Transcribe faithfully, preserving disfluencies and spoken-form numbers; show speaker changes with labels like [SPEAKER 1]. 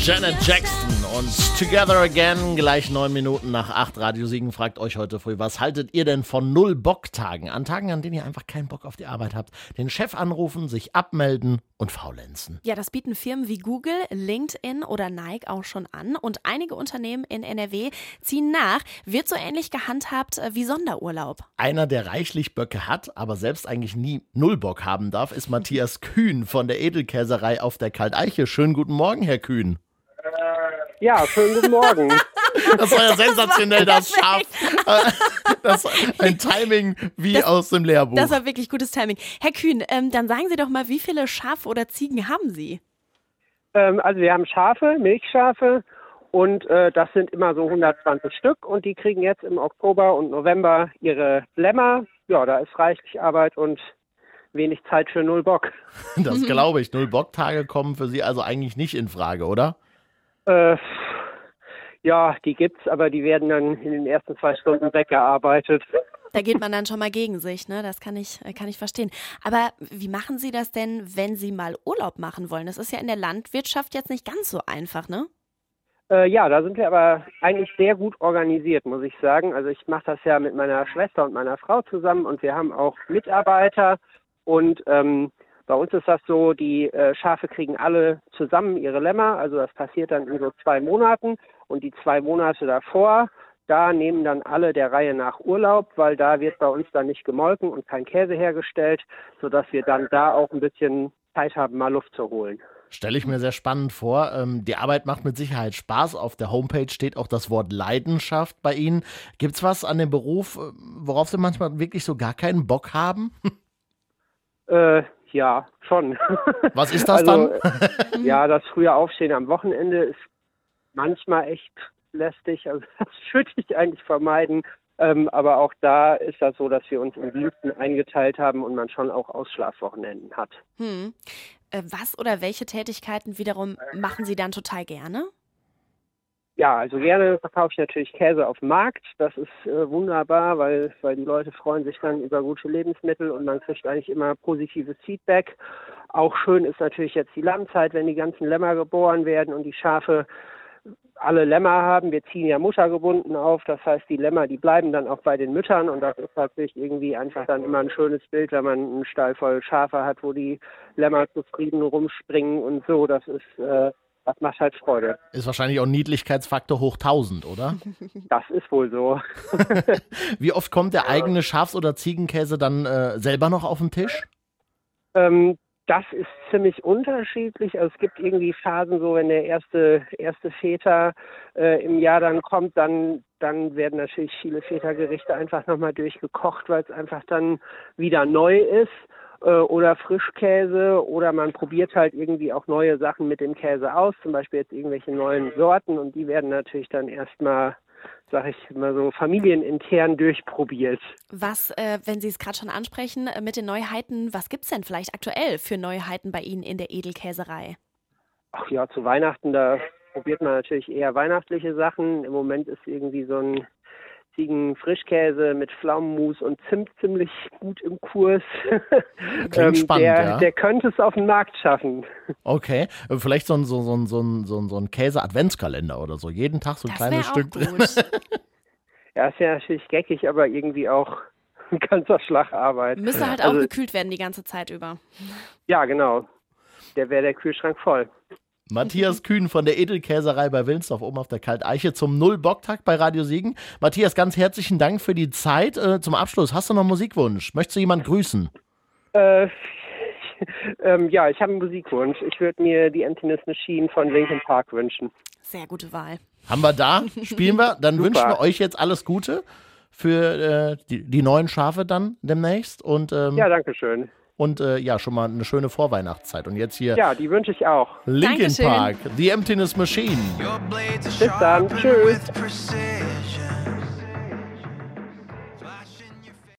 [SPEAKER 1] Janet Jackson und Together Again, gleich neun Minuten nach acht. Radio Siegen fragt euch heute früh, was haltet ihr denn von Null-Bock-Tagen? An Tagen, an denen ihr einfach keinen Bock auf die Arbeit habt. Den Chef anrufen, sich abmelden und faulenzen.
[SPEAKER 2] Ja, das bieten Firmen wie Google, LinkedIn oder Nike auch schon an. Und einige Unternehmen in N R W ziehen nach. Wird so ähnlich gehandhabt wie Sonderurlaub.
[SPEAKER 1] Einer, der reichlich Böcke hat, aber selbst eigentlich nie Null-Bock haben darf, ist Matthias Kühn von der Edelkäserei auf der Kalteiche. Schönen guten Morgen, Herr Kühn.
[SPEAKER 3] Ja, schönen guten Morgen.
[SPEAKER 1] Das war ja sensationell, das Schaf. Das ein Timing wie
[SPEAKER 2] das,
[SPEAKER 1] aus dem Lehrbuch.
[SPEAKER 2] Das war wirklich gutes Timing. Herr Kühn, ähm, dann sagen Sie doch mal, wie viele Schafe oder Ziegen haben Sie?
[SPEAKER 3] Ähm, also wir haben Schafe, Milchschafe und äh, das sind immer so hundertzwanzig Stück und die kriegen jetzt im Oktober und November ihre Lämmer. Ja, da ist reichlich Arbeit und wenig Zeit für Null-Bock.
[SPEAKER 1] Das glaube ich. Null-Bock-Tage kommen für Sie also eigentlich nicht in Frage, oder?
[SPEAKER 3] Äh, ja, die gibt's, aber die werden dann in den ersten zwei Stunden weggearbeitet.
[SPEAKER 2] Da geht man dann schon mal gegen sich, ne? Das kann ich, kann ich verstehen. Aber wie machen Sie das denn, wenn Sie mal Urlaub machen wollen? Das ist ja in der Landwirtschaft jetzt nicht ganz so einfach, ne?
[SPEAKER 3] Äh, ja, da sind wir aber eigentlich sehr gut organisiert, muss ich sagen. Also ich mache das ja mit meiner Schwester und meiner Frau zusammen und wir haben auch Mitarbeiter und ähm, bei uns ist das so, die äh, Schafe kriegen alle zusammen ihre Lämmer, also das passiert dann in so zwei Monaten und die zwei Monate davor, da nehmen dann alle der Reihe nach Urlaub, weil da wird bei uns dann nicht gemolken und kein Käse hergestellt, sodass wir dann da auch ein bisschen Zeit haben, mal Luft zu holen.
[SPEAKER 1] Stelle ich mir sehr spannend vor. Ähm, die Arbeit macht mit Sicherheit Spaß. Auf der Homepage steht auch das Wort Leidenschaft bei Ihnen. Gibt's was an dem Beruf, worauf Sie manchmal wirklich so gar keinen Bock haben?
[SPEAKER 3] Äh, ja, schon.
[SPEAKER 1] Was ist das
[SPEAKER 3] also,
[SPEAKER 1] dann?
[SPEAKER 3] Ja, das frühe Aufstehen am Wochenende ist manchmal echt lästig. Also das würde ich eigentlich vermeiden. Ähm, aber auch da ist das so, dass wir uns in Diensten eingeteilt haben und man schon auch Ausschlafwochenenden hat.
[SPEAKER 2] Hm. Äh, was oder welche Tätigkeiten wiederum machen Sie dann total gerne?
[SPEAKER 3] Ja, also gerne verkaufe ich natürlich Käse auf dem Markt. Das ist äh, wunderbar, weil, weil die Leute freuen sich dann über gute Lebensmittel und man kriegt eigentlich immer positives Feedback. Auch schön ist natürlich jetzt die Lammzeit, wenn die ganzen Lämmer geboren werden und die Schafe alle Lämmer haben. Wir ziehen ja muttergebunden auf, das heißt, die Lämmer, die bleiben dann auch bei den Müttern und das ist natürlich irgendwie einfach dann immer ein schönes Bild, wenn man einen Stall voll Schafe hat, wo die Lämmer zufrieden rumspringen und so. Das ist äh, Das macht halt Freude.
[SPEAKER 1] Ist wahrscheinlich auch ein Niedlichkeitsfaktor hoch tausend, oder?
[SPEAKER 3] Das ist wohl so.
[SPEAKER 1] Wie oft kommt der eigene Schafs- oder Ziegenkäse dann äh, selber noch auf den Tisch?
[SPEAKER 3] Ähm, das ist ziemlich unterschiedlich. Also es gibt irgendwie Phasen, so wenn der erste erste Feta äh, im Jahr dann kommt, dann dann werden natürlich viele Feta-Gerichte einfach nochmal durchgekocht, weil es einfach dann wieder neu ist. Oder Frischkäse oder man probiert halt irgendwie auch neue Sachen mit dem Käse aus, zum Beispiel jetzt irgendwelche neuen Sorten und die werden natürlich dann erstmal, sag ich mal so, familienintern durchprobiert.
[SPEAKER 2] Was, äh, wenn Sie es gerade schon ansprechen, äh, mit den Neuheiten, was gibt's denn vielleicht aktuell für Neuheiten bei Ihnen in der Edelkäserei?
[SPEAKER 3] Ach ja, zu Weihnachten, da probiert man natürlich eher weihnachtliche Sachen. Im Moment ist irgendwie so ein Ziegen-Frischkäse mit Pflaumenmus und Zimt ziemlich gut im Kurs.
[SPEAKER 1] Klingt
[SPEAKER 3] ähm,
[SPEAKER 1] spannend,
[SPEAKER 3] der,
[SPEAKER 1] ja.
[SPEAKER 3] der könnte es auf den Markt schaffen.
[SPEAKER 1] Okay, vielleicht so ein, so, so, so, so, so ein Käse-Adventskalender oder so. Jeden Tag so ein
[SPEAKER 2] Das
[SPEAKER 1] kleines
[SPEAKER 2] wär auch
[SPEAKER 1] Stück drin.
[SPEAKER 2] gut.
[SPEAKER 3] Ja, ist ja natürlich geckig, aber irgendwie auch ein ganzer Schlag Arbeit.
[SPEAKER 2] Müsste halt
[SPEAKER 3] Also,
[SPEAKER 2] auch gekühlt werden die ganze Zeit über.
[SPEAKER 3] Ja, genau. Der wäre der Kühlschrank voll.
[SPEAKER 1] Matthias Kühn von der Edelkäserei bei Wilnsdorf oben auf der Kalteiche zum Null-Bock-Tag bei Radio Siegen. Matthias, ganz herzlichen Dank für die Zeit. Äh, zum Abschluss, hast du noch einen Musikwunsch? Möchtest du jemanden grüßen?
[SPEAKER 3] Äh, ähm, ja, ich habe einen Musikwunsch. Ich würde mir die Emptiness Machine von Linkin Park wünschen.
[SPEAKER 2] Sehr gute Wahl.
[SPEAKER 1] Haben wir da, spielen wir. Dann
[SPEAKER 3] Super.
[SPEAKER 1] wünschen wir euch jetzt alles Gute für äh, die, die neuen Schafe dann demnächst. Und, ähm,
[SPEAKER 3] Ja, danke schön.
[SPEAKER 1] Und äh, ja, schon mal eine schöne Vorweihnachtszeit. Und jetzt hier
[SPEAKER 3] Ja, die wünsche ich auch.
[SPEAKER 1] Linkin
[SPEAKER 2] Dankeschön.
[SPEAKER 1] Park, The Emptiness Machine.
[SPEAKER 3] Bis dann. Tschüss.